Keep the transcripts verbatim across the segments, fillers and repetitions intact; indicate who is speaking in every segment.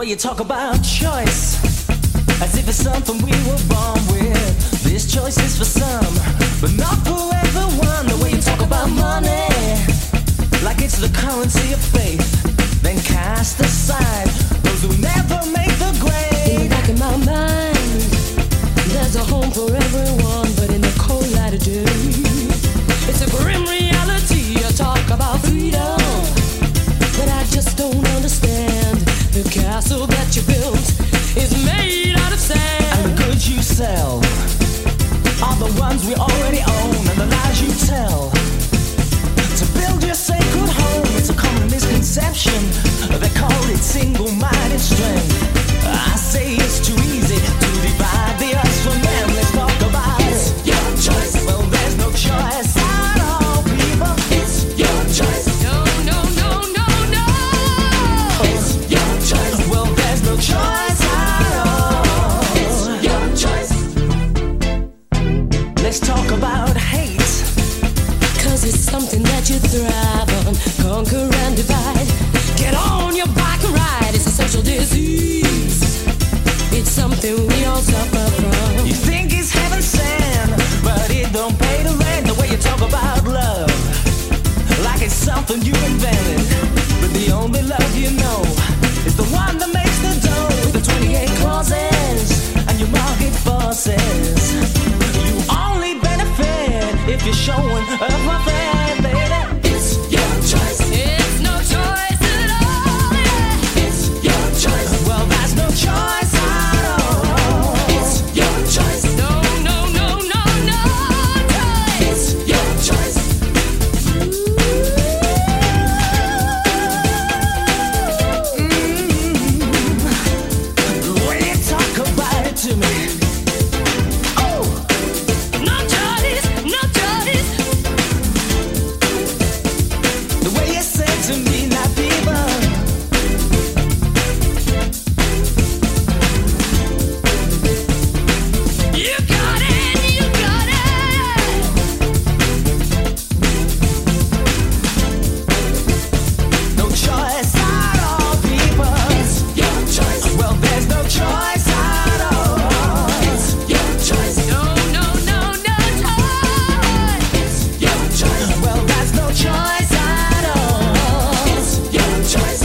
Speaker 1: way you talk about choice, as if it's something we were born with. This choice is for some, but not for everyone. The way you talk about money, like it's the currency of faith, then cast aside those who never make the grade.
Speaker 2: In the back of my mind, there's a home for everyone, but in the cold light of day, it's a grim reality. You talk about freedom, but I just don't understand. The castle that you built is made out of sand,
Speaker 1: and the goods you sell are the ones we already own, and the lies you tell to build your sacred home. It's a common misconception. They call it single-minded strength. I say it's too easy to divide the us from them. Let's talk about
Speaker 2: it's
Speaker 1: it.
Speaker 2: Your choice.
Speaker 1: Well, there's no choice at all, people.
Speaker 2: It's your choice. No, no, no, no, no. It's your choice.
Speaker 1: Well, there's no choice at all.
Speaker 2: It's your choice.
Speaker 1: Let's talk about hate,
Speaker 2: 'cause it's something that you thrive on. Conquer and divide. Get on your bike and ride. It's a social disease. It's something we all suffer from.
Speaker 1: you think it's heaven sent, but it don't pay the rent. The way you talk about love, like it's something you invented, but the only love you know is the one that makes the dough. With the twenty-eight clauses and your market forces, you only benefit if you're showing up my fan, baby.
Speaker 2: It's your choice. It's no choice at all. Yeah. It's your choice.
Speaker 1: Well, that's no choice at all.
Speaker 2: It's your choice. No, no, no, no, no choice. It's your choice.
Speaker 1: The way you talk about it to me. Oh,
Speaker 2: No choice. No choice.
Speaker 1: the way you said to me, now people.
Speaker 2: You got it. You got it.
Speaker 1: No choice at all, people.
Speaker 2: It's your choice.
Speaker 1: Well, there's no choice at all.
Speaker 2: It's your choice. No, no, no, no choice. It's your choice.
Speaker 1: Well, there's no choice at all.
Speaker 2: It's your choice.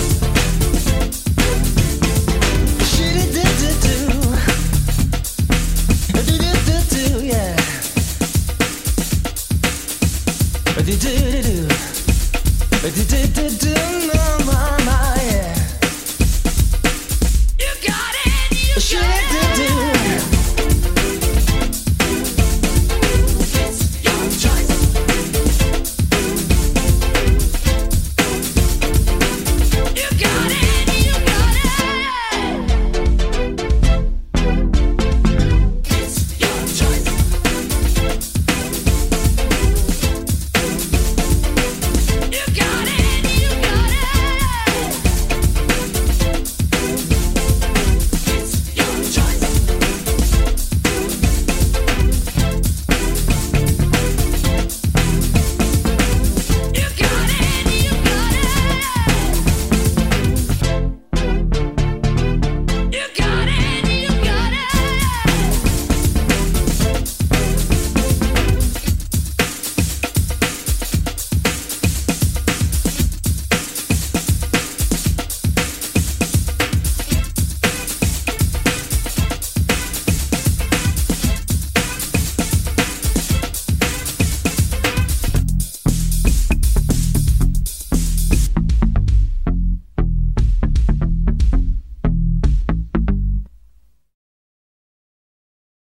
Speaker 1: Shoo-doo-doo-doo-doo. Do-do-do-do, yeah. Do-do-do-do. Do-do-do-do, no.